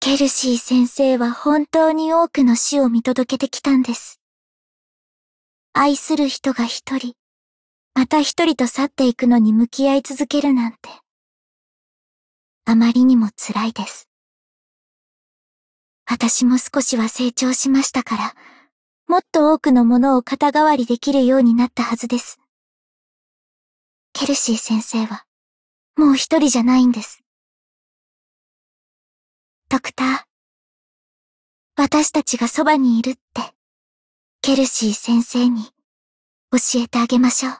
ケルシー先生は本当に多くの死を見届けてきたんです。愛する人が一人、また一人と去っていくのに向き合い続けるなんて、あまりにも辛いです。私も少しは成長しましたから、もっと多くのものを肩代わりできるようになったはずです。ケルシー先生は、もう一人じゃないんです。ドクター、私たちがそばにいるって、ケルシー先生に教えてあげましょう。